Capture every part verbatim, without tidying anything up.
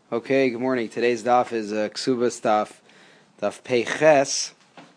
Okay, good morning. Today's daf is uh, Ksubas daf, daf Peiches.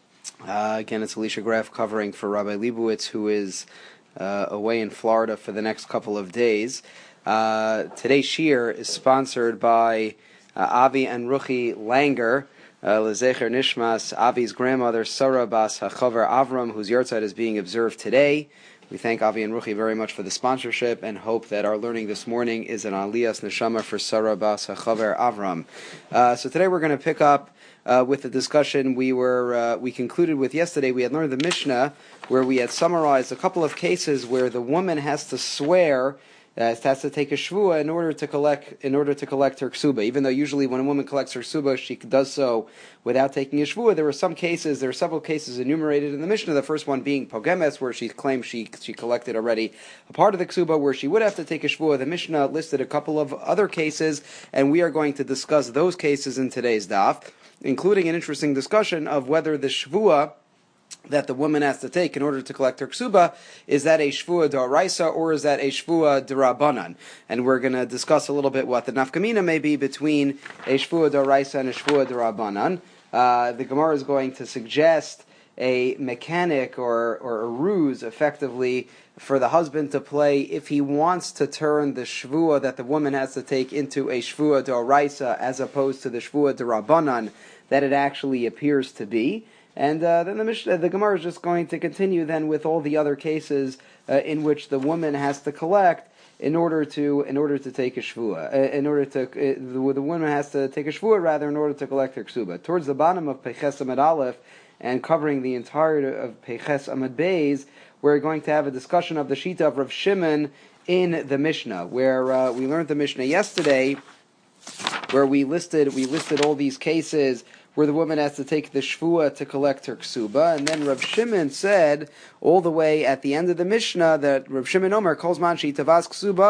Uh, again, it's Alicia Graf covering for Rabbi Leibowitz, who is uh, away in Florida for the next couple of days. Uh, today's shir is sponsored by uh, Avi and Ruchi Langer, Lezecher Nishmas, Avi's grandmother, Sarah Bas Hachavar Avram, whose yahrzeit is being observed today. We thank Avi and Ruchi very much for the sponsorship and hope that our learning this morning is an Aliyas Neshama for Sarah Bas HaChaver Avram. Uh, so today we're going to pick up uh, with the discussion we were uh, we concluded with yesterday. We had learned the Mishnah where we had summarized a couple of cases where the woman has to swear, Uh, has to take a shvua in order to collect in order to collect her ksuba. Even though usually when a woman collects her ksuba, she does so without taking a shvua. There were some cases, there are several cases enumerated in the Mishnah. The first one being pogemes, where she claimed she she collected already a part of the ksuba, where she would have to take a shvua. The Mishnah listed a couple of other cases, and we are going to discuss those cases in today's daf, including an interesting discussion of whether the shvua that the woman has to take in order to collect her ksuba, is that a shvua d'oraisa or is that a shvua d'rabanan? And we're going to discuss a little bit what the nafkamina may be between a shvua d'oraisa and a shvua d'rabanan. Uh, the Gemara is going to suggest a mechanic or, or a ruse, effectively, for the husband to play if he wants to turn the shvua that the woman has to take into a shvua d'oraisa as opposed to the shvua d'rabanan that it actually appears to be. And uh, then the Mishnah, the Gemara is just going to continue then with all the other cases uh, in which the woman has to collect in order to in order to take a shvua. Uh, in order to uh, the, the woman has to take a shvua rather in order to collect her ksuba. Towards the bottom of Peiches Amud Aleph and covering the entirety of Peiches Amud Beis, we're going to have a discussion of the Shita of Rav Shimon in the Mishnah, where uh, we learned the Mishnah yesterday, where we listed we listed all these cases where the woman has to take the shvua to collect her ksuba, and then Rav Shimon said all the way at the end of the Mishnah that Rav Shimon Omer calls manshi tavas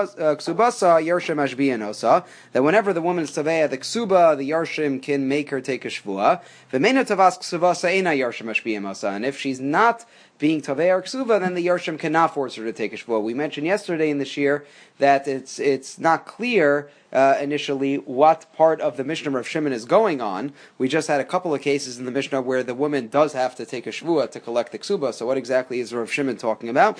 ksubasa yarshim ashbiyanosa, that whenever the woman is taveya the ksuba, the yarshim can make her take a shvua. V'meinu tavas ksubasa ena yarshim ashbiyanosa, and if she's not being Tavei or Ksuva, then the Yarshim cannot force her to take a Shvuah. We mentioned yesterday in the Shir that it's it's not clear uh, initially what part of the Mishnah Rav Shimon is going on. We just had a couple of cases in the Mishnah where the woman does have to take a Shvuah to collect the Ksuba. So what exactly is Rav Shimon talking about?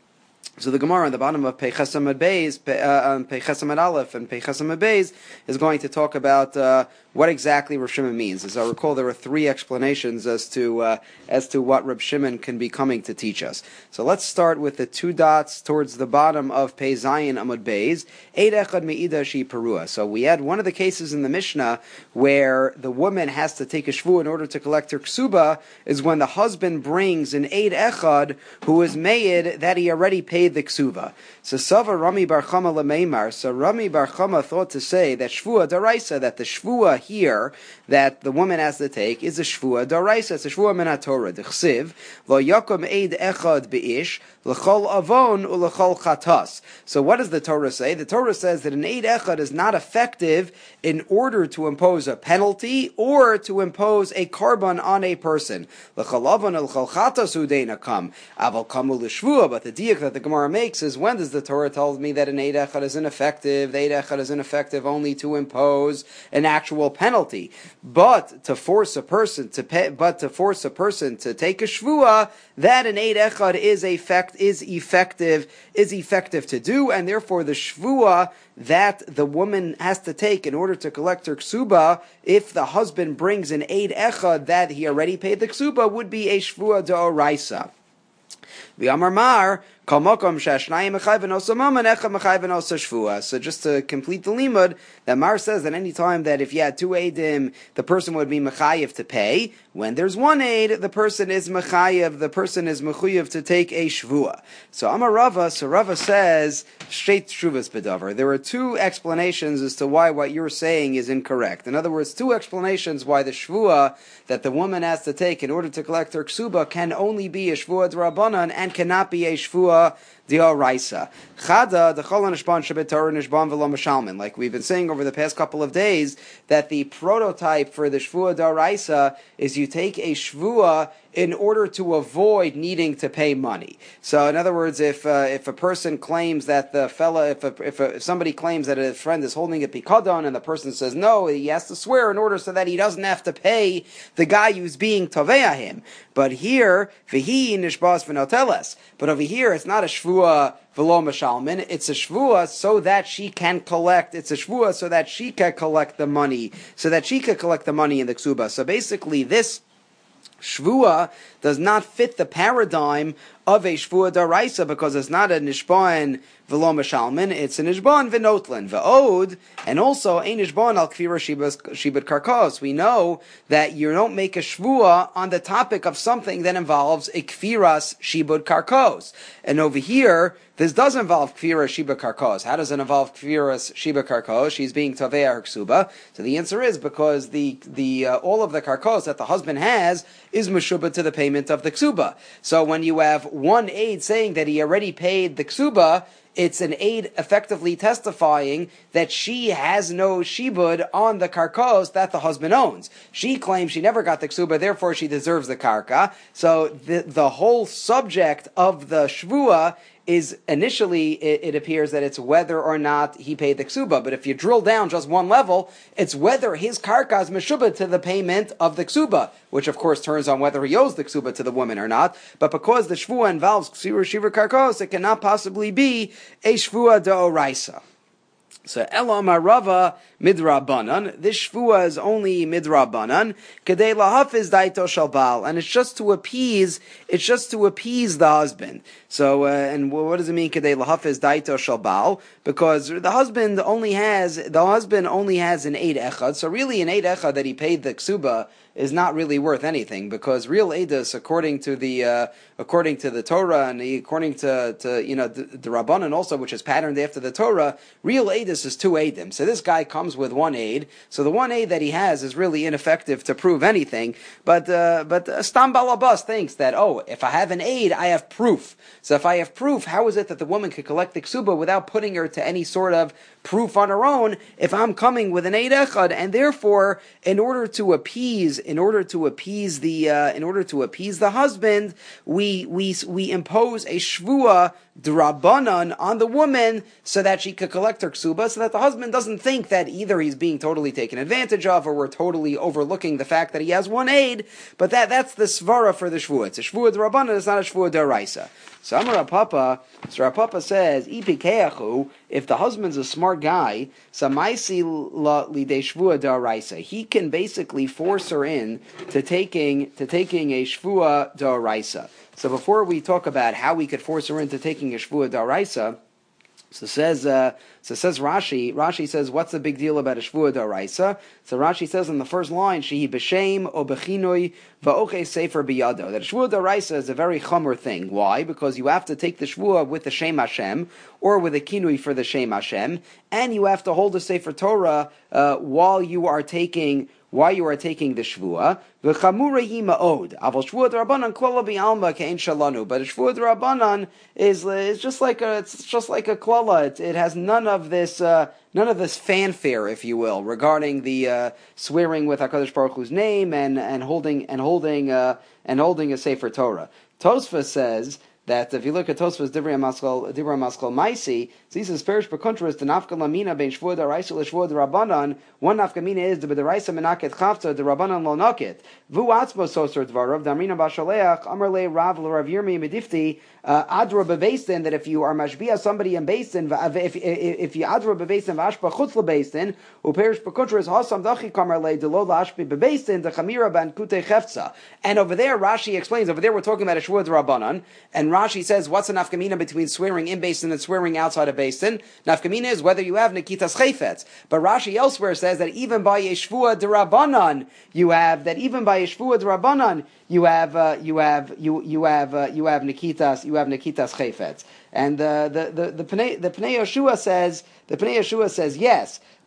So the Gemara on the bottom of Peiches Amud Beis, uh, Peiches Amud Aleph and Peiches Amud Beis is going to talk about uh, what exactly Rav Shimon means. As I recall, there are three explanations as to uh, as to what Rav Shimon can be coming to teach us. So let's start with the two dots towards the bottom of Pei Zayin Amud Beis. Eid echad meida shi perua. So we had one of the cases in the Mishnah where the woman has to take a shvu in order to collect her ksuba is when the husband brings an eid echad who is made that he already paid the ksuba. So Sava Rami Bar Chama Lameimar. So Rami Bar Chama thought to say that shvua daraisa, that the shvua here that the woman has to take is a shvua daraisa. It's a shvua min haTorah. D'chsiv lo yakom eid echad beish l'chol avon u'l'chol chatas. So what does the Torah say? The Torah says that an eid echad is not effective in order to impose a penalty or to impose a korban on a person. L'chol avon u'l'chol chatas u'deina kam aval kamu l'shvua. But the diak that the Gemara makes is, when does the Torah tell me that an eid echad is ineffective? The eid echad is ineffective only to impose an actual penalty, but to force a person to pay, but to force a person to take a shvua, that an eid echad is effect is effective is effective to do, and therefore the shvua that the woman has to take in order to collect her ksuba, if the husband brings an eid echad that he already paid the ksuba, would be a shvua d'oraisa. V'amar mar kol makom she'ashnayim mechayven osa mama echad mechayven osa shvua. So just to complete the limud, that Mar says that any time that if you had two eidim, the person would be mechayev to pay. When there's one aid, the person is mechayev, the person is mechuyev to take a shvua. So Amar Rava, so Rava says straight shuvas bedavar. There are two explanations as to why what you're saying is incorrect. In other words, two explanations why the shvua that the woman has to take in order to collect her ksuba can only be a shvua d'rabanan and cannot be a shvua Dioraisa. Chada dechol nishban shebet Torah nishban v'lo mishalmin. Like we've been saying over the past couple of days, that the prototype for the Shvua Dioraisa is you take a Shvua in order to avoid needing to pay money. So, in other words, if uh, if a person claims that the fella, if a, if, a, if somebody claims that a friend is holding a pikadon and the person says no, he has to swear in order so that he doesn't have to pay the guy who's being tovea him. But here, v'hi nishbas v'noteles. But over here, it's not a shvua v'lo mashalmin. It's a shvua so that she can collect. It's a shvua so that she can collect the money, so that she can collect the money in the ksuba. So basically, this Shvua does not fit the paradigm of a Shvua Daraisa because it's not a Nishban V'lo Mashalmin, it's a Nishban V'notlin V'od, and also a Nishban Al Kfira Shibud Karkos. We know that you don't make a Shvua on the topic of something that involves a Kfiras Shibud Karkos. And over here, this does involve Kfira Shiba Karkos. How does it involve Kfiras Shiba Karkos? She's being Tavea her Ksuba. So the answer is because the the uh, all of the Karkos that the husband has is Meshuba to the payment of the Ksuba. So when you have one aid saying that he already paid the Ksuba, it's an aid effectively testifying that she has no shibud on the karkos that the husband owns. She claims she never got the ksuba, therefore she deserves the karka. So the the whole subject of the shvua is initially, it, it appears that it's whether or not he paid the ksuba. But if you drill down just one level, it's whether his karka is meshubah to the payment of the ksuba, which of course turns on whether he owes the ksuba to the woman or not. But because the shvua involves ksira shiva karkos, it cannot possibly be a shvua d'oraisa. So Elam Arava Midrabanan. This shvua is only Midrabanan. Kadei lahafiz daito shalbal, and it's just to appease. It's just to appease the husband. So, uh, and what does it mean? Kadei lahafiz daito shalbal? Because the husband only has the husband only has an eid echad. So really, an eid echad that he paid the ksuba is not really worth anything, because real edus, according to the uh, according to the Torah and according to, to you know the, the Rabbanan also, which is patterned after the Torah, real edus is two edim. So this guy comes with one aid. So the one aid that he has is really ineffective to prove anything. But uh, but uh, Stam Balabas thinks that, oh, if I have an aid, I have proof. So if I have proof, how is it that the woman could collect the ksuba without putting her to any sort of proof on her own? If I'm coming with an eid echad, and therefore, in order to appease, in order to appease the, uh, in order to appease the husband, we we we impose a shvua d'Rabbanan on the woman so that she could collect her ksuba, so that the husband doesn't think that either he's being totally taken advantage of, or we're totally overlooking the fact that he has one aid. But that that's the svara for the shvua. It's a shvua d'Rabbanan. It's not a shvua d'Oraisa. So Amar Rav Papa, so Rav Papa says, Ipikeachu, if the husband's a smart guy, Samaisi la lidei shvua d'Oraisa, he can basically force her in to taking to taking a shvua d'Oraisa. So before we talk about how we could force her into taking a shvua d'Oraisa, so says uh, so says Rashi. Rashi says, what's the big deal about a shvua d'Oraisa? So Rashi says in the first line, shehi b'shem o b'chinoi va'oche sefer biyado. That a shvua d'Oraisa is a very chomer thing. Why? Because you have to take the shvua with the Shem Hashem, or with a kinui for the Shem Hashem, and you have to hold the sefer Torah uh, while you are taking. Why you are taking the shvua? V'chamurehi ma'od. Aval shvua d'Rabbanan klala bi'alma ke'en shalanu. But a shvua d'Rabbanan is is just like a it's just like a klala. It, it has none of this uh, none of this fanfare, if you will, regarding the uh, swearing with Hakadosh Baruch Hu's name and and holding and holding uh, and holding a sefer Torah. Tosfos says that if you look at Tosfos Divrei Maskal Divrei Maskal Maisi, he says perish per contrast the nafka lamina bein shvua d'Oraisa l'shvua d'Rabbanan. One nafka mina is the b'Doraisa menaket chavta the Rabbanan lo naket. Vu atzmo soser dvarav damrina b'shaleach amar le Rav l'Rav Yirmi medifti adra b'beisin, that if you are mashbia somebody in beisin, if if you adra b'beisin v'ashpa chutz l'beisin uperish per contrast hasam dachi kamar le delo la'ashpi b'beisin the chamira ban kutei chefza. And over there Rashi explains, over there we're talking about a shvua d'Rabbanan, and Rashi says, what's the nafkamina between swearing in basin and swearing outside of basin? Nafkamina is whether you have Nikitas Chayfetz. But Rashi elsewhere says that even by a shvua d'Rabbanan, you have that even by a shvua d'Rabbanan, you have uh, you have you you have uh, you have Nikitas you have Nikitas Chayfetz. And uh, the the the Pnei the Pnei Yeshua says the Pnei Yeshua says yes.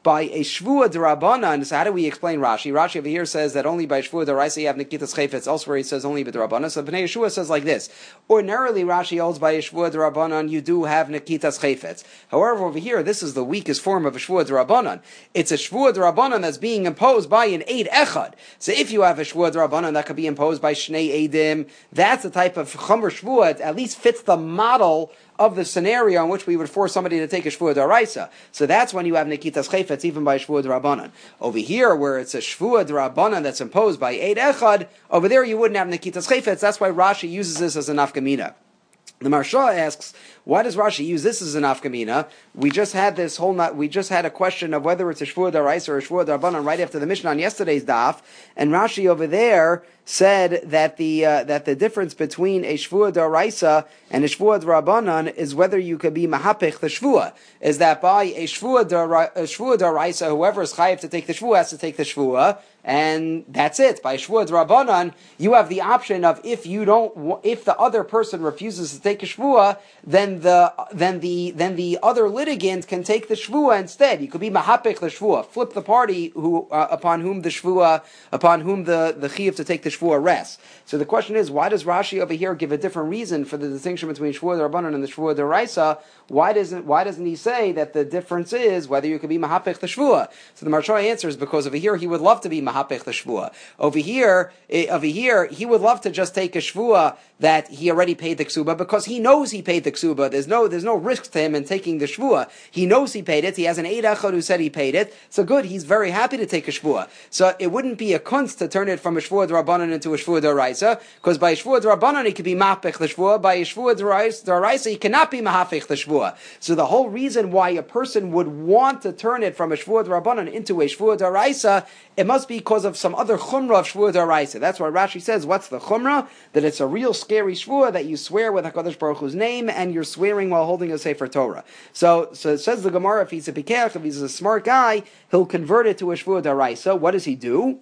by a shvua d'Rabbanan. So how do we explain Rashi? Rashi over here says that only by shvua d'Oraisa you have Nikitas Chayfetz. Elsewhere he says only by d'Rabbanan. So Bnei Yeshua says like this. Ordinarily Rashi holds by a shvua d'Rabbanan you do have Nikitas Chayfetz. However, over here this is the weakest form of a shvua d'Rabbanan. It's a shvua d'Rabbanan that's being imposed by an Eid Echad. So if you have a shvua d'Rabbanan that could be imposed by Shnei Eidim, that's the type of Chomer shvua. It at least fits the model of the scenario in which we would force somebody to take a shvua d'Oraisa. So that's when you have Nikitas Chayfetz, even by shvua d'Rabbanan. Over here, where it's a shvua d'Rabbanan that's imposed by Eid Echad, over there you wouldn't have Nikitas Chayfetz. That's why Rashi uses this as a nafkamina. The Marsha asks, why does Rashi use this as an afkamina? We just had this whole, not, we just had a question of whether it's a shvua d'Oraisa or a shvua d'Rabbanan right after the Mishnah on yesterday's daf, and Rashi over there said that the uh, that the difference between a shvua d'Oraisa and a shvua d'Rabbanan is whether you could be mahapich the shvua. Is that by a shvua d'Oraisa, whoever is chayiv to take the shvua has to take the shvua, and that's it. By shvua d'Rabbanan, you have the option of if you don't, if the other person refuses to take a shvua, then the then the then the other litigant can take the shvua instead. You could be mahapich the shvua, flip the party who uh, upon whom the shvua upon whom the the chiyuv to take the shvua rests. So the question is, why does Rashi over here give a different reason for the distinction between shvua d'Rabbanan and the shvua d'Oraisa? Why doesn't why doesn't he say that the difference is whether you could be mahapich the shvua? So the Marsha answers because over here he would love to be mahapich the shvua. Over here, over here he would love to just take a shvua that he already paid the ksuba because he knows he paid the ksuba. There's no there's no risk to him in taking the shvua. He knows he paid it. He has an Eid Echad who said he paid it. So good, he's very happy to take a shvua. So it wouldn't be a kunst to turn it from a shvua d'Rabbanan into a shvua d'Oraisa, because by shvua d'Rabbanan he could be mahapich the shvua. By a shvua d'Oraisa he cannot be mahapich the shvua. So the whole reason why a person would want to turn it from a shvua d'Rabbanan into a shvua d'Oraisa, it must be because of some other chumrah of shvua d'Oraisa. That's why Rashi says, what's the chumrah? That it's a real scary shvua that you swear with HaKadosh Baruch Hu's name and you're swearing while holding a Sefer Torah. So, so it says the Gemara, if he's a pikech, if he's a smart guy, he'll convert it to a shvua d'Oraisa. What does he do?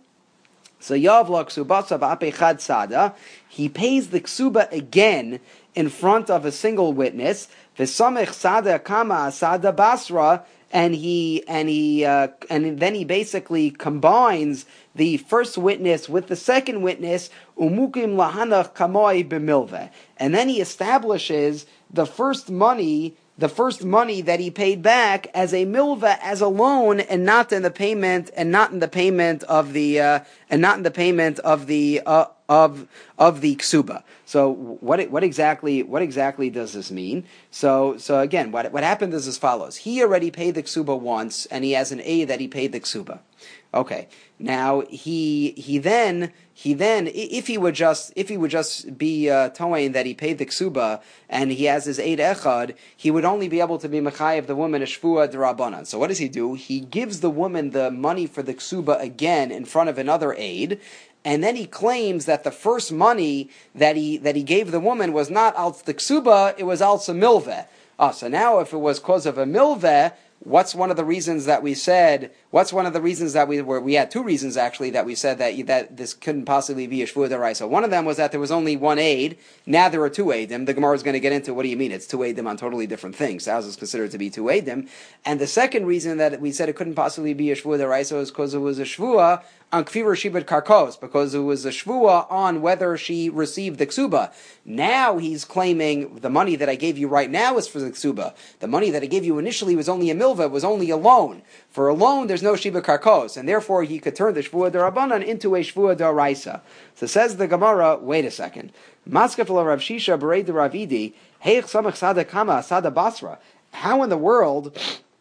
So Yavla Ksubasa V'apechad Sada, he pays the ksuba again in front of a single witness. V'samech Sada Kama Sada Basra, and he and he uh, and then he basically combines the first witness with the second witness. Umukim lahanach kamoi b'milveh, and then he establishes the first money. The first money that he paid back as a milva, as a loan, and not in the payment, and not in the payment of the, uh, and not in the payment of the uh, of of the ksuba. So what what exactly what exactly does this mean? So so again, what what happened is as follows: he already paid the ksuba once, and he has an A that he paid the ksuba. Okay, now he he then he then if he would just if he would just be uh, toeing that he paid the ksuba and he has his Eid Echad, he would only be able to be mechayev the woman a shvua d'Rabbanan. So what does he do? He gives the woman the money for the ksuba again in front of another aid. And then he claims that the first money that he that he gave the woman was not al the ksuba, it was al milveh. Ah, so now if it was cause of a milveh, what's one of the reasons that we said? What's one of the reasons that we were? We had two reasons actually that we said that that this couldn't possibly be a shvua d'Oraisa. One of them was that there was only one aid. Now there are two aidim. The Gemara is going to get into what do you mean? It's two aidim on totally different things. How's is considered to be two aidim? And the second reason that we said it couldn't possibly be a shvua d'Oraisa was because it was a shvua on kfir shibud karkos, because it was a shvua on whether she received the ksuba. Now he's claiming the money that I gave you right now is for the ksuba. The money that I gave you initially was only a milva, was only a loan. For a loan, there's no shibud karkos, and therefore he could turn the shvua d'Rabbanan into a shvua d'Oraisa. So says the Gemara, wait a second. Maskefel Rav Shisha Berei de Ravidi, Heich Samach Sada Kama Sada Basra. How in the world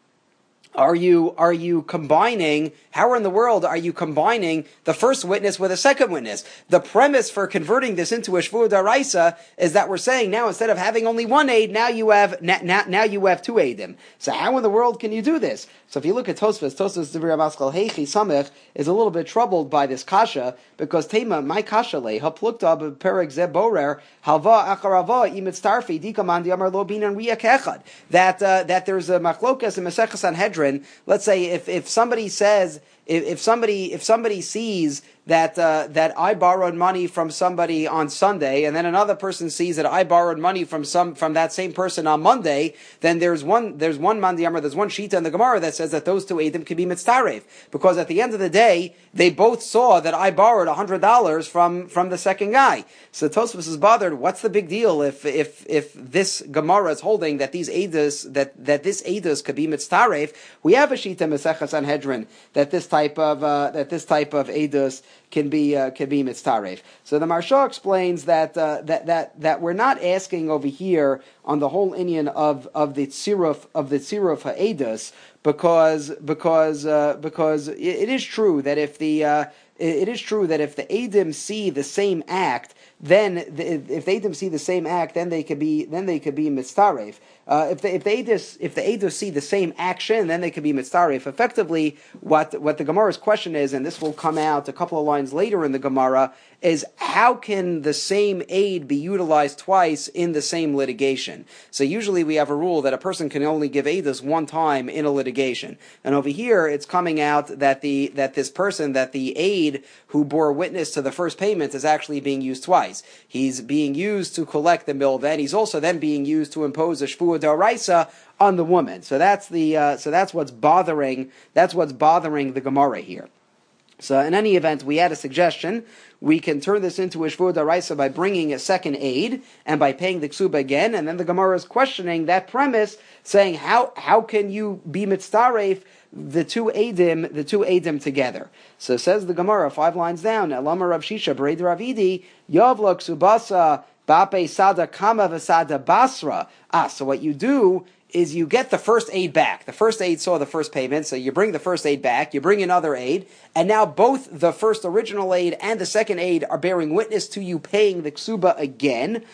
Are you are you combining? How in the world are you combining the first witness with a second witness? The premise for converting this into a shvua d'Oraisa is that we're saying now instead of having only one aid, now you have now, now you have two aidim. So how in the world can you do this? So if you look at Tosfos, Tosfos Divrei Maskal Heichi Samech is a little bit troubled by this kasha because Tema my kasha le haplukta b'perek ze borer halva acharava imitz tarfi dikaman diamar lo binan riyak echad. That uh, that there's a machlokas in Maseches Sanhedrin. Let's say if, if somebody says if, if somebody if somebody sees that uh, that I borrowed money from somebody on Sunday, and then another person sees that I borrowed money from some from that same person on Monday, then there's one there's one mandiyamar, there's one shita in the Gemara that says that those two edim can be mitzaref, because at the end of the day they both saw that I borrowed a hundred dollars from from the second guy. So Tosfos is bothered. What's the big deal if if if this Gemara is holding that these edus that that this edus could be mitzaref? We have a shita Masechah Sanhedrin that this type of uh, that this type of edus can be uh, can be mitzaref. So the Maharsha explains that uh, that that that we're not asking over here on the whole inyan of of the tziruf of the tziruf ha'edus, because because uh, because it, it is true that if the uh, it is true that if the edim see the same act, then the, if the edim see the same act, then they could be then they could be mitzaref. Uh, if the if the edus if the edus see the same action, then they could be mitzaref. Effectively, what what the Gemara's question is, and this will come out a couple of lines later in the Gemara, is how can the same aid be utilized twice in the same litigation? So usually we have a rule that a person can only give edus one time in a litigation, and over here it's coming out that the that this person that the aid who bore witness to the first payment is actually being used twice. He's being used to collect the milveh, and he's also then being used to impose a shvuah d'oraisa on the woman. So that's the uh, so that's what's bothering that's what's bothering the Gemara here. So in any event, we had a suggestion. We can turn this into a shvuah d'oraisa by bringing a second aid and by paying the ksuba again. And then the Gemara is questioning that premise, saying how how can you be mitzaref the two edim the two edim together? So says the Gemara five lines down. Elama Rav Shisha Bered Ravidi Yavla ksubasa bape sada kama v'sada basra. Ah, so what you do is you get the first aid back. The first aid saw the first payment, so you bring the first aid back, you bring another aid, and now both the first original aid and the second aid are bearing witness to you paying the ksuba again.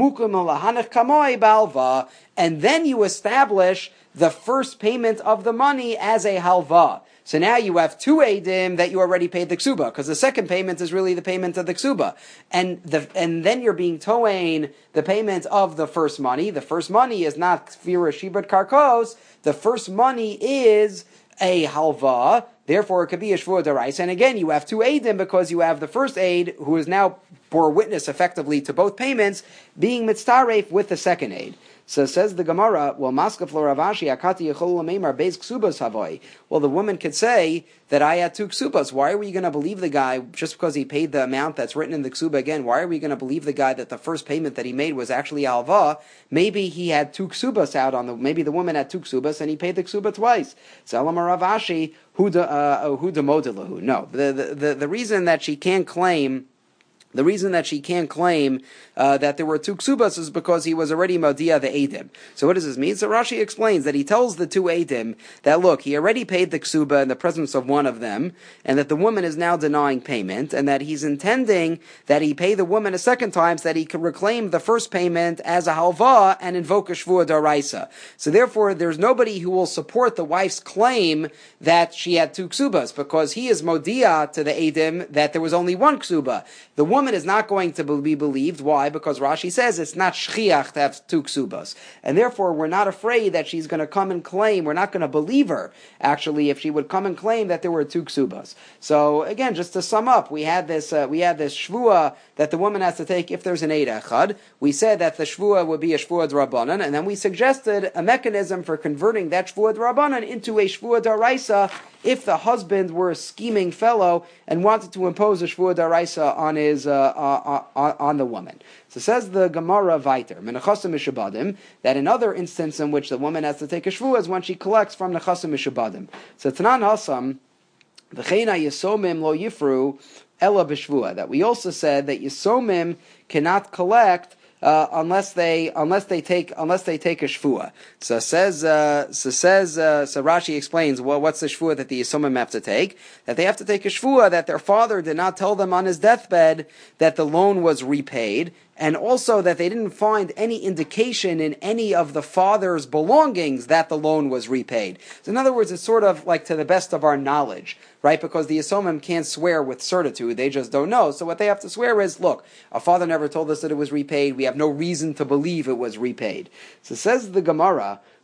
And then you establish the first payment of the money as a halva. So now you have two edim that you already paid the ksuba, because the second payment is really the payment of the ksuba, and the and then you're being toein the payment of the first money. The first money is not kfira shibat karkos. The first money is a halva. Therefore, it could be a shvuah d'oraisa. And again, you have two edim because you have the first aid who is now bore witness effectively to both payments being mitzaref with the second aid. So says the Gemara, well, Maskaf lo Ravashi, Akati Yechol Lameimar Beis Ksubas Havoy. Well, the woman could say that I had two ksubas. Why are we going to believe the guy just because he paid the amount that's written in the ksuba again? Why are we going to believe the guy that the first payment that he made was actually alva? Maybe he had two ksubas out on the, maybe the woman had two ksubas and he paid the ksuba twice. So Elamar Ravashi, who de modelahu. No, the, the, the, the reason that she can't claim The reason that she can't claim uh, that there were two ksubas is because he was already modia the edim. So what does this mean? So Rashi explains that he tells the two edim that, look, he already paid the ksuba in the presence of one of them, and that the woman is now denying payment, and that he's intending that he pay the woman a second time so that he can reclaim the first payment as a halva and invoke a shvuah d'oraisa. So therefore, there's nobody who will support the wife's claim that she had two ksubas, because he is modia to the edim that there was only one ksuba. The woman is not going to be believed. Why? Because Rashi says it's not shchiach to have two ksubas. And therefore, we're not afraid that she's going to come and claim, we're not going to believe her, actually, if she would come and claim that there were two ksubas. So, again, just to sum up, we had this uh, we had this shvuah that the woman has to take if there's an eid echad. We said that the shvuah would be a shvuah d'Rabbanan, and then we suggested a mechanism for converting that shvuah d'Rabbanan into a shvuah d'Oraisa if the husband were a scheming fellow and wanted to impose a shvuah d'oraisa on his uh, uh, uh, on the woman. So says the Gemara Viter, Menachasim Mishabadim, that another instance in which the woman has to take a shvuah is when she collects from Nechasim Mishabadim. So Tanan Hasam, V'cheina Yisomim lo yifru ela b'shvuah, that we also said that Yisomim cannot collect Uh, unless they unless they take unless they take a shvuah. So says uh, so says uh, so Rashi explains well, what's the shvuah that the Yisomim have to take? That they have to take a shvuah that their father did not tell them on his deathbed that the loan was repaid, and also that they didn't find any indication in any of the father's belongings that the loan was repaid. So in other words, it's sort of like to the best of our knowledge, right? Because the Yisomim can't swear with certitude, they just don't know. So what they have to swear is, look, our father never told us that it was repaid, we have no reason to believe it was repaid. So says the Gemara,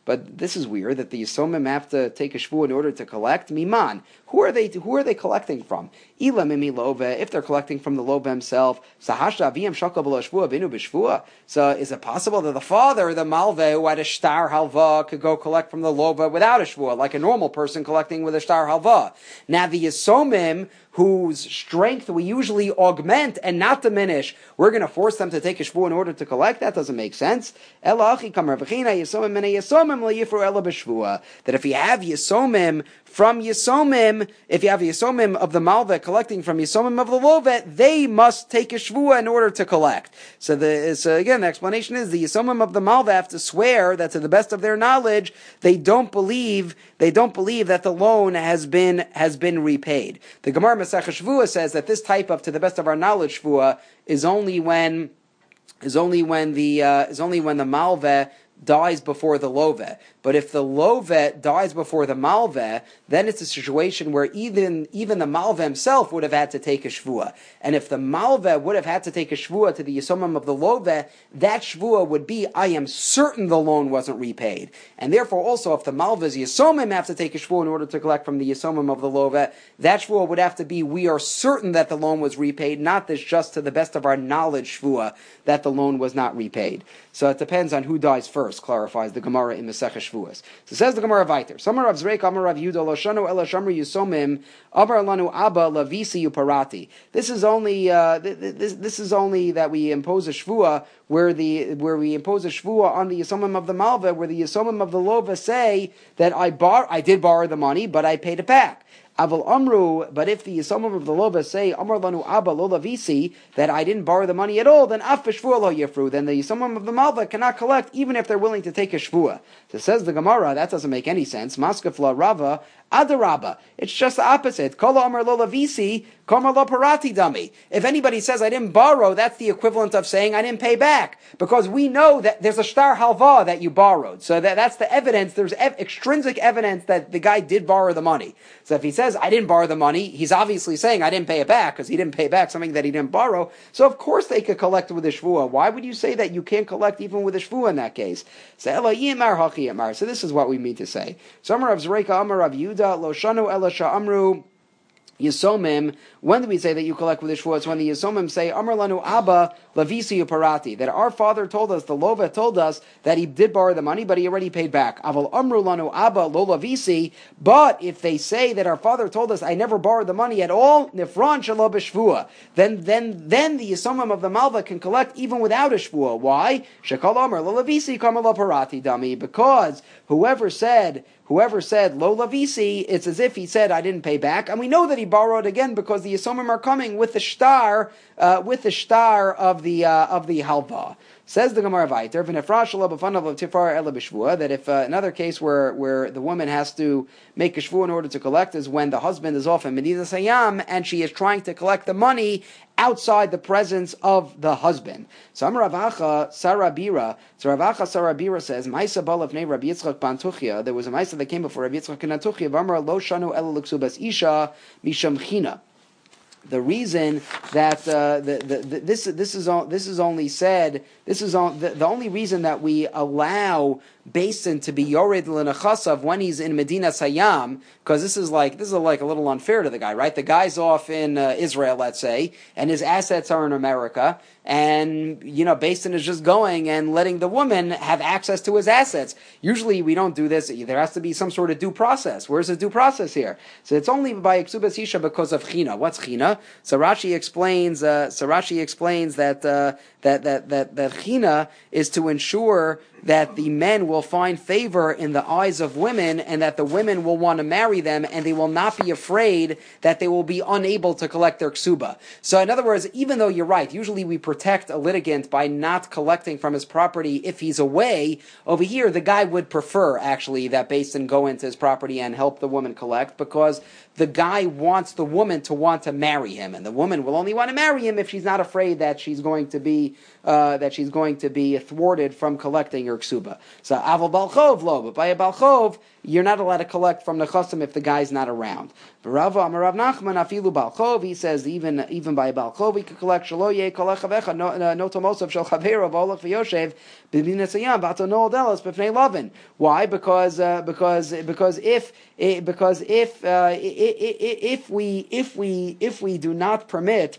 but this is weird that the Yisomim have to take a shvuah in order to collect. Miman, who are they? Who are they collecting from? Ila mimi love, if they're collecting from the love himself. Sahasha aviyam shakal b'lo shvuah binu b'shvuah. So is it possible that the father, the malve, who had a shtar halva, could go collect from the lova without a shvuah, like a normal person collecting with a shtar halva? Now the Yisomim, whose strength we usually augment and not diminish, we're going to force them to take a shvuah in order to collect? That doesn't make sense. That if you have Yisomim from Yisomim, if you have Yisomim of the Malveh collecting from Yisomim of the Lovet, they must take a shvuah in order to collect. So, the, so again, the explanation is the Yisomim of the Malveh have to swear that to the best of their knowledge, they don't believe they don't believe that the loan has been has been repaid. The Gemara Masech Shvuah says that this type of to the best of our knowledge shvuah is only when is only when the uh, is only when the Malveh dies before the Loveh. But if the Loveh dies before the Malveh, then it's a situation where even, even the Malveh himself would have had to take a shvuah. And if the Malveh would have had to take a shvuah to the Yisomim of the Loveh, that shvuah would be, I am certain the loan wasn't repaid. And therefore also, if the Malveh's Yisomim have to take a shvuah in order to collect from the Yisomim of the Loveh, that shvuah would have to be, we are certain that the loan was repaid, not this just to the best of our knowledge shvuah that the loan was not repaid. So it depends on who dies first, clarifies the Gemara in Masech Shvuah. So says the Gemara Vayter. Samar Rav Zreik, Amar Rav Yudah, Lo Shanu Ela Shamru Yisomim, Amar Lanu Abba Lavisi Uparati. This is only uh, this this is only that we impose a shvuah where the where we impose a shvuah on the Yisomim of the Malveh, where the Yisomim of the Lova say that I bar I did borrow the money, but I paid it back. Aval Amru, but if the Yisomim of the Lova say Amar Lanu Abba Lo Lavisi, that I didn't borrow the money at all, then Af Shvuah Lo Yifru, then the Yisomim of the Malva cannot collect even if they're willing to take a shvuah. So says the Gemara, that doesn't make any sense. Maskefla Rava Adarabba. It's just the opposite. Kol Amar Lo Lavisi, Kamar Lo Parati Dami. If anybody says I didn't borrow, that's the equivalent of saying I didn't pay back, because we know that there's a shtar halva that you borrowed. So that, that's the evidence. There's ev- extrinsic evidence that the guy did borrow the money. So if he says I didn't borrow the money, he's obviously saying I didn't pay it back because he didn't pay back something that he didn't borrow. So of course they could collect with a shvuah. Why would you say that you can't collect even with a shvuah in that case? So this is what we mean to say. Samar of Zreika Amar of Yudah Lo Shanu Ela Sha'amru Yisomim. When do we say that you collect with the shvuah? It's when the Yisomim say Amar Lanu Abba Lavisi Uparati, that our father told us, the Lova told us that he did borrow the money, but he already paid back. Aval Amru Lanu Abba Lo Lavisi. But if they say that our father told us I never borrowed the money at all, Nifran Shalo B'Shvuah, then then then the Yisomim of the Malva can collect even without a shvuah. Why? Shekal Amar Lo Lavisi Kamar Lo Parati Dami, because whoever said Whoever said Lo Lavisi, it's as if he said I didn't pay back, and we know that he borrowed again because the Yisomim are coming with the shtar, uh, with the shtar of the uh, of the halva. Says the Gemara Vayter, that if uh, another case where, where the woman has to make a shvuah in order to collect is when the husband is off in Medinas Hayam and she is trying to collect the money outside the presence of the husband. So Amar Rav Acha Sarabira, so Rav Acha Sarabira says, Maisa Balafnei Rabbi Yitzchak Bantuchia, there was a Maisa that came before Rabbi Yitzchak Bantuchia, V'amar Lo Shanu Ela L'Ksubas Isha Misham China. The reason that uh, the, the, the, this this is this is only said this is on, the, the only reason that we allow Basin to be Yored L'Nechasav when he's in Medinas Hayam, because this is like this is like a little unfair to the guy, right? The guy's off in uh, Israel, let's say, and his assets are in America, and you know, Basin is just going and letting the woman have access to his assets. Usually, we don't do this. There has to be some sort of due process. Where's the due process here? So it's only by Iksubas Isha because of China. What's China? So Rashi explains. Uh, so Rashi explains that uh, that that that that China is to ensure that the men will find favor in the eyes of women, and that the women will want to marry them, and they will not be afraid that they will be unable to collect their ksuba. So in other words, even though you're right, usually we protect a litigant by not collecting from his property if he's away, over here the guy would prefer actually that Beis Din go into his property and help the woman collect, because the guy wants the woman to want to marry marry him, and the woman will only want to marry him if she's not afraid that she's going to be uh, that she's going to be thwarted from collecting her ksuba. So aval balchov lo, but by a balchov, you're not allowed to collect from the chasam if the guy's not around. Rava Amarav Nachman afilu balchov. He says even even by a balchov we could collect shalo ye kolech chavecha no tomosav shel chavera v'olach v'yoshev b'dinas hayam b'ato no delos b'fnei lavin. Why? Because uh, because because if because if uh, if we if we if we do not permit.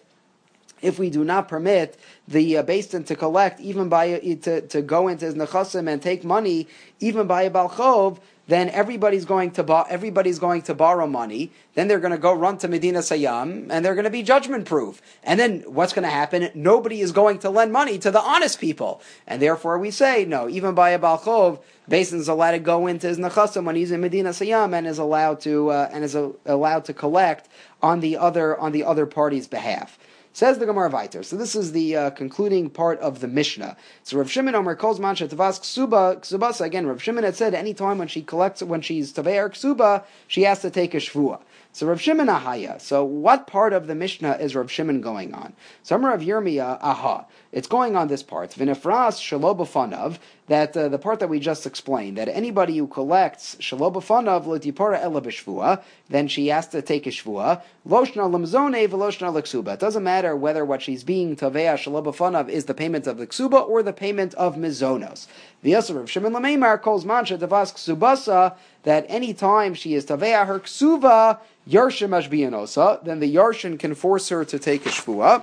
If we do not permit the uh, Beis Din to collect, even by uh, to, to go into his nechasim and take money, even by a balchov, then everybody's going to bo- everybody's going to borrow money. Then they're going to go run to Medina Sayyam, and they're going to be judgment proof. And then what's going to happen? Nobody is going to lend money to the honest people, and therefore we say no. Even by a balchov, Beis Din is allowed to go into his nechasim when he's in Medina Sayyam and is allowed to uh, and is uh, allowed to collect on the other on the other party's behalf. Says the Gemara Vayter. So this is the uh, concluding part of the Mishnah. So Rav Shimon Omer calls man shetavas ksuba ksubasa. Again, Rav Shimon had said any time when she collects, when she's taveir ksuba, she has to take a shvua. So Rav Shimon ahaya. So what part of the Mishnah is Rav Shimon going on? So Rav Yirmiyah aha. It's going on this part. V'nefras shelo b'fanav. That uh, the part that we just explained, that anybody who collects shelo b'fanav l'tipara ela b'shvua, then she has to take a shvua. Loshna l'mzone v'loshna l'ksuba. It doesn't matter whether what she's being tavea shelo b'fanav is the payment of the ksuba or the payment of mizonos. The Yasser of Shimon Lameimar calls mancha tavas ksubasa, that any time she is tavea her ksuba, yarshin mashbiyanosa, then the yarshin can force her to take a shvua.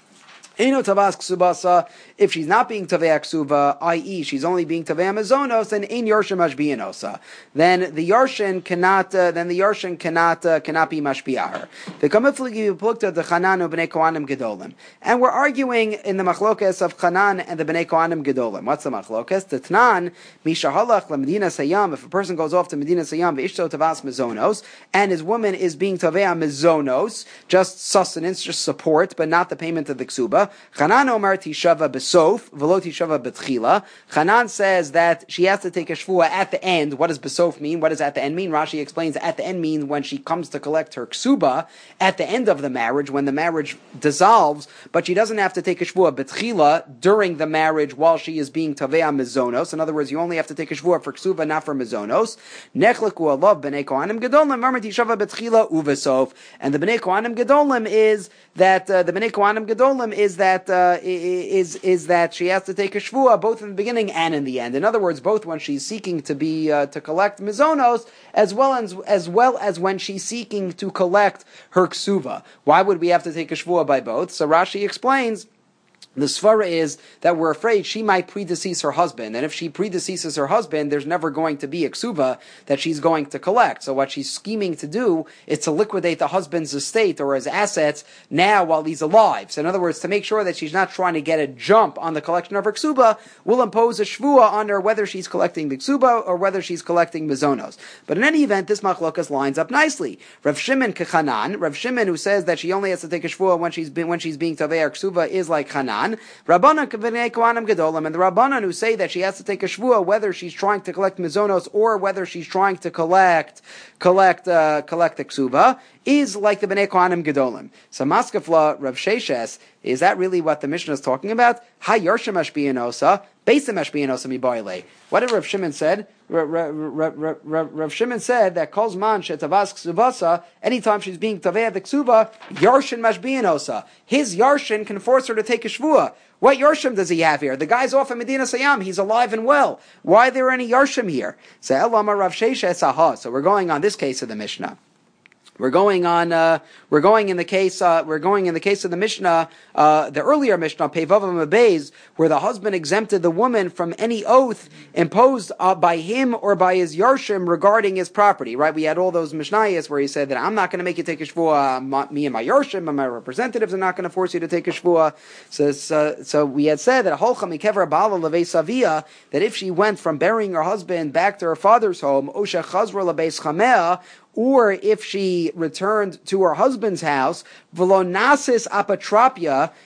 Eino tavas ksubasa, if she's not being tavea ksuba, that is, she's only being tavea mezonos, then ein yarshin mashbiyanosa. Then the yarshin cannot. Uh, then the yarshin cannot uh, cannot be mashbiyah her. The kamifligi plukta the chananu b'nei kohanim gedolim, and we're arguing in the machlokes of Chanan and the b'nei kohanim gedolim. What's the machlokes? The Tnan mishahalach lemedina sayam. If a person goes off to Medina sayam v'ishto tavas mezonos, and his woman is being tavea mezonos, just sustenance, just support, but not the payment of the ksuba. Chanan Omar Tishava Besof, Velo Tishava Betchila. Chanan says that she has to take a shvua at the end. What does Besof mean? What does at the end mean? Rashi explains at the end means when she comes to collect her ksuba at the end of the marriage, when the marriage dissolves, but she doesn't have to take a shvua Betchila during the marriage while she is being Tavea Mizonos. In other words, you only have to take a shvua for ksuba, not for Mizonos. Nechleku Alav B'nei Kohanim Gedolim, Varma Tishava Betchila Uvesof. And the B'nei Kohanim Gedolim is that, uh, the B'nei Kohanim Gedolim is that uh, is is that she has to take a shvua both in the beginning and in the end. In other words, both when she's seeking to be uh, to collect mizonos, as well as as well as when she's seeking to collect her ksuva. Why would we have to take a shvua by both? So Rashi explains. The svara is that we're afraid she might predecease her husband, and if she predeceases her husband, there's never going to be a ksuba that she's going to collect. So what she's scheming to do is to liquidate the husband's estate or his assets now while he's alive. So in other words, to make sure that she's not trying to get a jump on the collection of her ksuba, we'll impose a shvua on her whether she's collecting the ksuba or whether she's collecting mizonos. But in any event, this machlokas lines up nicely. Rav Shimon kechanan, Rav Shimon who says that she only has to take a shvua when she's been, when she's being tavei ksuba is like Chanan. Rabbanan b'nei kohanim gedolim, and the Rabbanan who say that she has to take a shvua whether she's trying to collect mizonos or whether she's trying to collect collect uh, collect the ksuba is like the b'nei kohanim gedolim. So maskefla Rav Sheshes, is that really what the Mishnah is talking about? Ha yarsha mashbiyanosa, beisa mashbiyanosa mibayle. What did Rav Shimon said? Rav, Rav, Rav, Rav, Rav Shimon said that calls man shetavas ksubasa, anytime she's being taveh the ksuba, yarshin mashbiyanosa. His yarshin can force her to take a shvua. What yarshim does he have here? The guy's off in Medina Sayyam. He's alive and well. Why are there any yarshim here? So Elama Rav Sheshes aha. So we're going on this case of the Mishnah. We're going on. Uh, we're going in the case. Uh, we're going in the case of the Mishnah, uh, the earlier Mishnah, Peivavam Abeis, where the husband exempted the woman from any oath imposed uh, by him or by his yarshim regarding his property. Right? We had all those Mishnayos where he said that I'm not going to make you take a shvua. My, me and my yarshim and my representatives are not going to force you to take a shvua. So, so, so we had said that Holcha Mikever Bala Levei Savia, that if she went from burying her husband back to her father's home, Osha Chazra Lebeis Chamea, or if she returned to her husband's house, velonasis apotropia,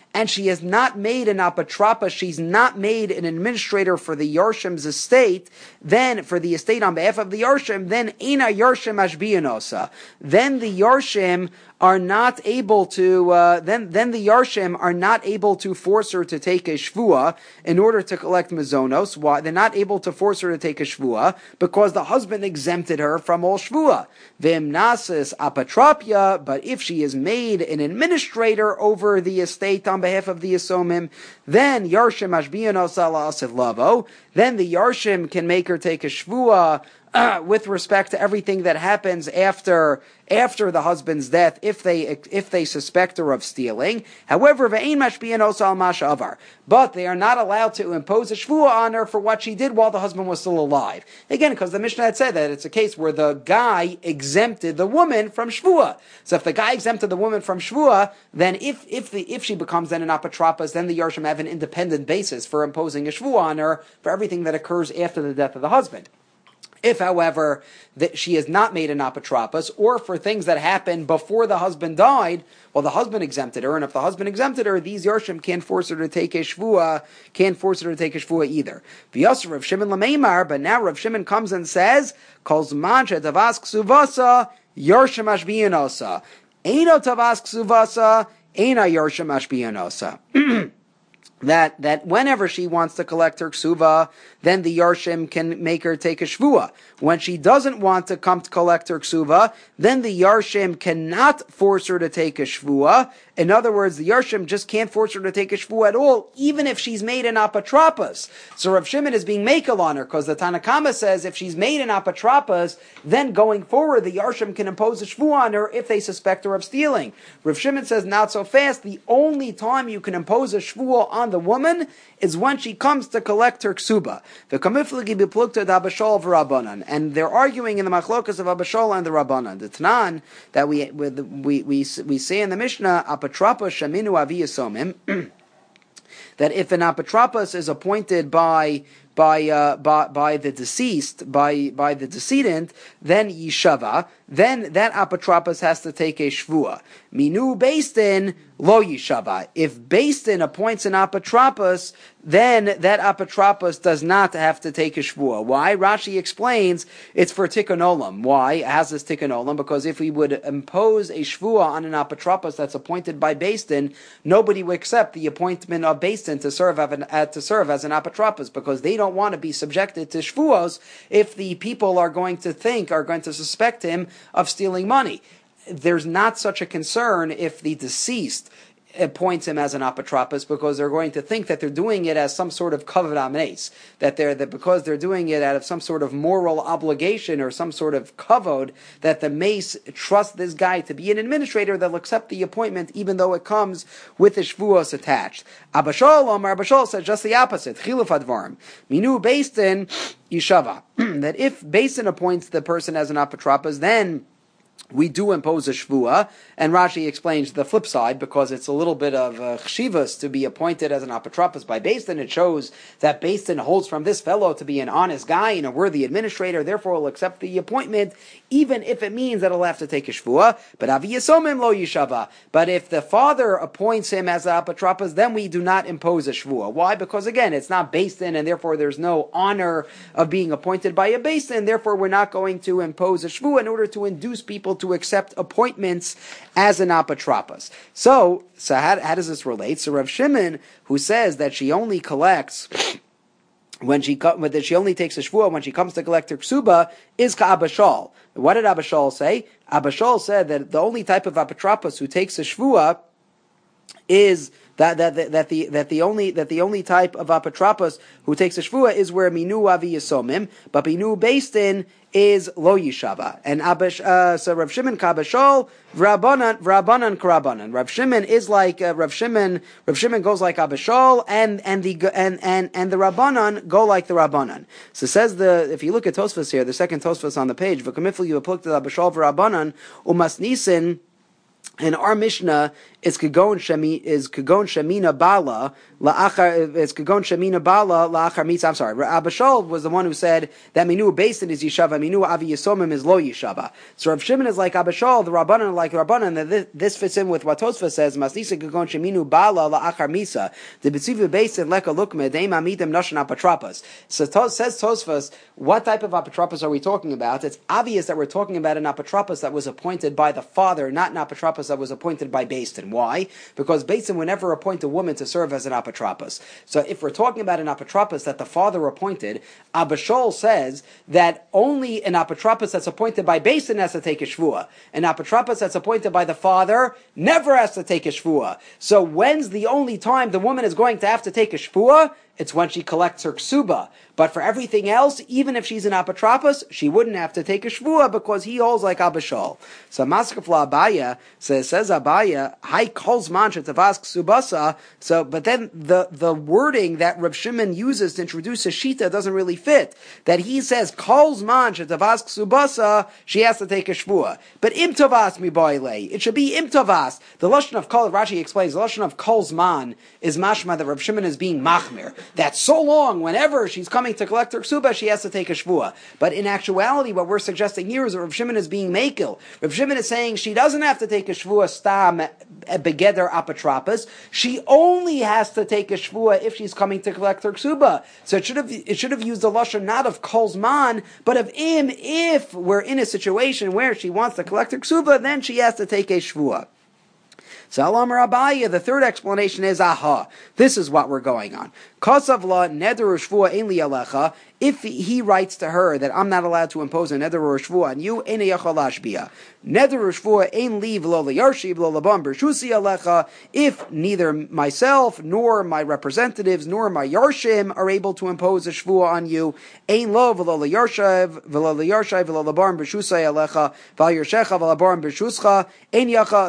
and she has not made an apatrapa, she's not made an administrator for the Yarshim's estate, then for the estate on behalf of the Yarshim, then Eina Yarshim Ashbiyanosa. Then the Yarshim are not able to, uh, then, then the Yarshim are not able to force her to take a shvua in order to collect mazonos. Why? They're not able to force her to take a shvua because the husband exempted her from all shvua. Vimnasis apatropia, but if she is made an administrator over the estate on behalf of the Yisomim, then Yarshim Ashbiyanos ala Asiv Lavo, then the Yarshim can make her take a shvua Uh, with respect to everything that happens after after the husband's death, if they if they suspect her of stealing. However, ve'ein mashbiyanos al mash'avar, but they are not allowed to impose a shvua on her for what she did while the husband was still alive. Again, because the Mishnah had said that it's a case where the guy exempted the woman from shvua. So if the guy exempted the woman from shvua, then if if the if she becomes then an apatropas, then the Yarshim have an independent basis for imposing a shvua on her for everything that occurs after the death of the husband. If, however, that she has not made an apatropas, or for things that happened before the husband died, well, the husband exempted her, and if the husband exempted her, these Yarshim can't force her to take a shvua, can't force her to take a shvua either. V'yasser Rav Shimon l'meimar, but now Rav Shimon comes and says, Kol zman she'tavas ksuvasa, Yarshim ashbiyanosa. Eino tavas ksuvasa, eina Yarshim ashbiyanosa. That that whenever she wants to collect her ksuva, then the Yarshim can make her take a shvua. When she doesn't want to come to collect her ksuva, then the Yarshim cannot force her to take a shvua. In other words, the Yarshim just can't force her to take a shvua at all, even if she's made an apatropas. So Rav Shimon is being makel on her, because the Tanakama says if she's made an apatropas, then going forward, the Yarshim can impose a shvua on her if they suspect her of stealing. Rav Shimon says not so fast. The only time you can impose a shvua on the woman is when she comes to collect her ksuba. And they're arguing in the machlokas of Abashol and the Rabbanan. The Tanan that we we we we, we say in the Mishnah, apatrapa shaminu avi yisomim, that if an apatrapas is appointed by by uh, by by the deceased, by by the decedent, then yishava, then that apatrapas has to take a shvua. Minu beistin lo yishava. If beistin appoints an apatrapas, then that apatrapas does not have to take a shvua. Why? Rashi explains it's for tikkun olam. Why? It has this tikkun olam because if we would impose a shvua on an apatrapas that's appointed by beistin, nobody would accept the appointment of beistin to serve as an, uh, to serve as an apatrapas because they don't want to be subjected to shvuos if the people are going to think, are going to suspect him of stealing money. There's not such a concern if the deceased appoints him as an apatropas because they're going to think that they're doing it as some sort of kavod amnes, that they're that because they're doing it out of some sort of moral obligation or some sort of kavod, that the mace trusts this guy to be an administrator, they'll accept the appointment even though it comes with the shvuos attached. Abashol Omar Abashol said just the opposite. Chiluf advarim minu beistin yishava, that if beistin appoints the person as an apatropas, then we do impose a shvua, and Rashi explains the flip side because it's a little bit of uh, chshivas to be appointed as an apatropas by Beistin. It shows that Beistin holds from this fellow to be an honest guy and a worthy administrator, therefore will accept the appointment, even if it means that he'll have to take a shvua. But avi yisomim lo yishava. But if the father appoints him as an apatropas, then we do not impose a shvua. Why? Because again, it's not Beistin, and therefore there's no honor of being appointed by a Beistin. Therefore, we're not going to impose a shvua in order to induce people to accept appointments as an apatropas. So, so how, how does this relate? So Rav Shimon, who says that she only collects when she that she only takes a shvua when she comes to collect her ksuba, is ka'abashal. What did Abashal say? Abashal said that the only type of apatropas who takes a shvua is that that that, that the that the only that the only type of apatropas who takes a shvua is where minu avi yisomim, but minu beistin is lo yishava. And Abash, uh, so Rav Shimon kabashol Rabbanan Rabbanan Karabanan. Rav Shimon is like uh, Rav Shimon. Rav Shimon goes like Abashol, and and the and and and the Rabbanan go like the Rabbanan. So says the if you look at Tosfos here, the second Tosfos on the page, v'kamifli you apply to Abashol v'Rabbanan umas nisin. And our Mishnah is Kagon Shemi is Kagon Shemina Bala La'achar is Kagon Shemina Bala La'achar Mitz. I'm sorry. Abba Shaul was the one who said that Minu Basin is Yishava, Minu Avi Yisomim is Lo Yishava. So Rav Shimon is like Abba Shaul, the Rabbanan like Rabbanan, and this, this fits in with what Tosfos says. Masnisa Kagon Sheminu Bala La'achar Misa. The B'tzivu Basin Leka Lukme Deim Amidim Noshan Apatrapas. So tos, says Tosfos, what type of apatrapas are we talking about? It's obvious that we're talking about an apatrapas that was appointed by the father, not an apatrapas that was appointed by Beis Din. Why? Because Beis Din would never appoint a woman to serve as an apatrapas. So if we're talking about an apatrapas that the father appointed, Abba Shaul says that only an apatrapas that's appointed by Beis Din has to take a shvua. An apatrapas that's appointed by the father never has to take a shvua. So when's the only time the woman is going to have to take a shvua? It's when she collects her ksuba. But for everything else, even if she's an apatrapas, she wouldn't have to take a shvua because he holds like Abba Shaul. So Maskefla Abaya says, says Abaya, Hai calls mancha tavas ksubasa. So, but then the, the wording that Reb Shimon uses to introduce a shita doesn't really fit. That he says, calls mancha tavas ksubasa, she has to take a shvua. But im tavas mi boile, it should be im tavas. The lashon of kol, Rashi explains, the lashon of kol's man is mashma that Reb Shimon is being machmir. That's so long, whenever she's coming to collect her ksuba, she has to take a shvua. But in actuality, what we're suggesting here is that Rav Shimon is being makil. Rav Shimon is saying she doesn't have to take a shvua stam begeder apatrapas. She only has to take a shvua if she's coming to collect her ksuba. So it should have it should have used the lashon not of kol's man, but of im. If we're in a situation where she wants to collect her ksuba, then she has to take a shvua. So Alamar Abaya, the third explanation is, aha, this is what we're going on. Kasav la neder shvua ein li alecha. If he writes to her that I'm not allowed to impose a neder or shvua on you, ein yachal lashbia. Neder shvua ein li v'lo liyarshi v'lo labam b'shusi alecha. If neither myself nor my representatives nor my yarshim are able to impose a shvua on you, ein lo v'lo liyarshav v'lo liyarshav v'lo labam b'shusay alecha v'al yarshecha v'lo labam b'shuscha ein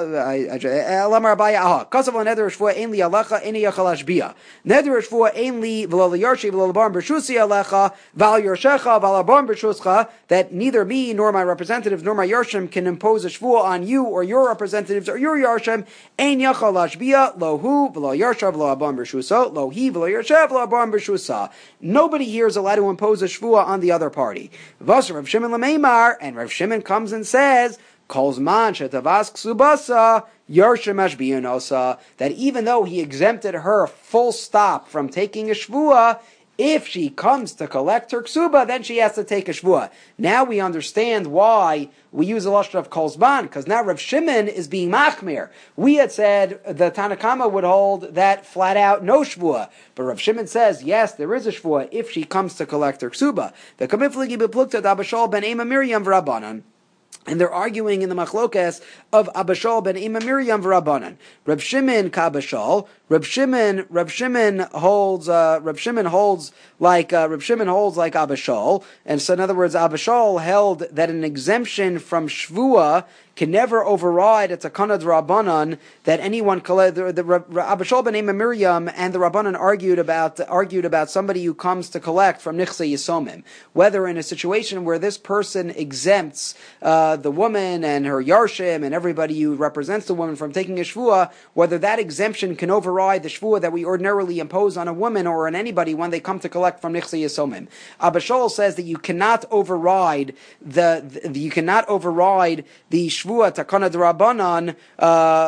yachal. Lamar Abaya, aha. Kasav la neder shvua ein li alecha ein yachal lashbia. Neder shvua ein li v'lo liyarshi v'lo labam b'shusi alecha. Val Yershecha, Val Abam B'Shuscha, that neither me nor my representatives nor my Yarshim can impose a shvua on you or your representatives or your Yarshim. Ein Yachal Lashbia, Lo Hu, V'lo Yarshav, Lo Abam B'Shusa, Lo Hi, V'lo Yarshav, Lo Abam B'Shusa. Nobody here is allowed to impose a shvua on the other party. V'asar Rav Shimon L'meimar, and Rav Shimon comes and says, Calls man shetavas ksubasa yarshim ashbiyanosa, that even though he exempted her full stop from taking a shvua, if she comes to collect her ksuba, then she has to take a shvua. Now we understand why we use the lashon of kolzban, because now Rav Shimon is being machmir. We had said the Tanakama would hold that flat out no shvua, but Rav Shimon says yes, there is a shvua if she comes to collect her ksuba. The kamifligi beplukta Abba Shaul ben Ema Miriam v'Rabbanan. And they're arguing in the machlokes of Abba Shaul ben Ema Miriam v'Rabbanan. Reb Shimon ka Abba Shaul. Reb Shimon, Reb Shimon holds, uh, Reb Shimon holds like, uh, Reb Shimon holds like Abba Shaul. And so in other words, Abba Shaul held that an exemption from shvua can never override a takana d'Rabbanan that anyone the, the, the Abba Shaul ben Ema Miriam and the Rabbanan argued about argued about somebody who comes to collect from Nichse Yisomim, whether in a situation where this person exempts uh, the woman and her yarshim and everybody who represents the woman from taking a shvua, whether that exemption can override the shvua that we ordinarily impose on a woman or on anybody when they come to collect from Nichse Yisomim. Abba Shaul says that you cannot override the, the you cannot override the shvua takana d'Rabbanan uh,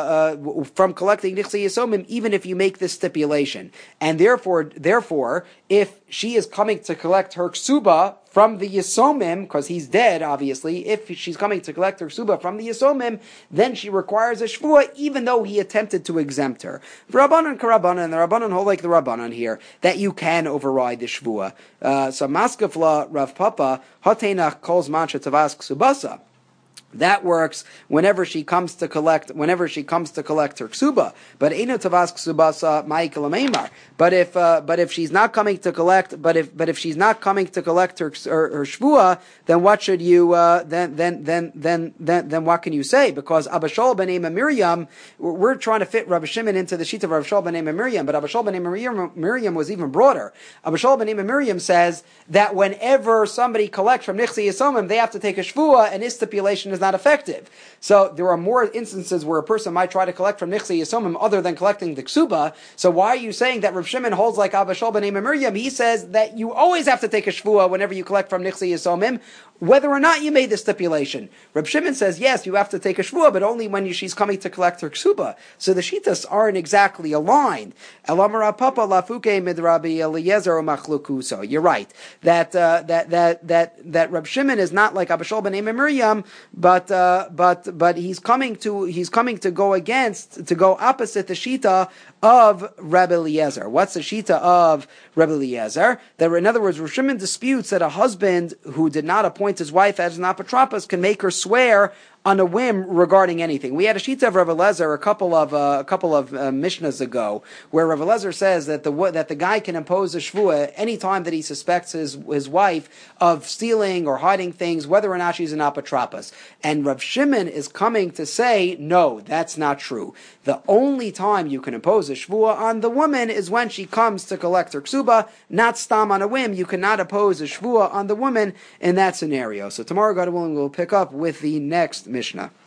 uh, from collecting nichse yisomim, even if you make this stipulation. And therefore, therefore, if she is coming to collect her ksuba from the yisomim, because he's dead, obviously, if she's coming to collect her ksuba from the yisomim, then she requires a shvua, even though he attempted to exempt her. Rabbanan karabanan, the Rabbanan hold like the Rabbanan here, that you can override the shvua. Uh, so maskefla Rav Papa hatenach calls mancha tavas ksubasa. That works whenever she comes to collect, whenever she comes to collect her ksuba. But eino tavas ksubasa ma'ikal meimar. But if, uh, but if she's not coming to collect, but if, but if she's not coming to collect her her, her shvua, then what should you, uh, then, then, then, then, then, then what can you say? Because Abba Shaul ben Ema Miriam, we're trying to fit Rabbi Shimon into the sheet of Rabbi Shaul ben Ema Miriam, but Abba Shaul ben Ema Miriam was even broader. Abba Shaul ben Ema Miriam says that whenever somebody collects from Nichse Yisomim, they have to take a shvua, and his stipulation is not effective. So there are more instances where a person might try to collect from Nichse Yisomim other than collecting the Ksuba. So why are you saying that Rav Shimon holds like Abba Shol b'nei Miriam? He says that you always have to take a Shvua whenever you collect from Nichse Yisomim, whether or not you made the stipulation. Rav Shimon says, yes, you have to take a Shvua, but only when you, she's coming to collect her Ksuba. So the Shitas aren't exactly aligned. Elamara Papa Lafuke Midrabi Eliezer Machlukuso. You're right. That, uh, that, that, that, that Rav Shimon is not like Abba Shol b'nei Miriam, but, uh, but, but he's coming to he's coming to go against to go opposite the shita of Rabbi Eliezer. What's the shita of Rabbi Eliezer? That in other words, Rav Shimon disputes that a husband who did not appoint his wife as an apotropos can make her swear on a whim regarding anything. We had a shita of Rav Eliezer a couple of uh, a couple of uh, mishnahs ago, where Rav Eliezer says that the that the guy can impose a shvua any time that he suspects his his wife of stealing or hiding things, whether or not she's an apotropos. And Rav Shimon is coming to say, no, that's not true. The only time you can impose a shvua on the woman is when she comes to collect her ksuba, not stam on a whim. You cannot impose a shvua on the woman in that scenario. So tomorrow, God willing, we'll pick up with the next Mishnah.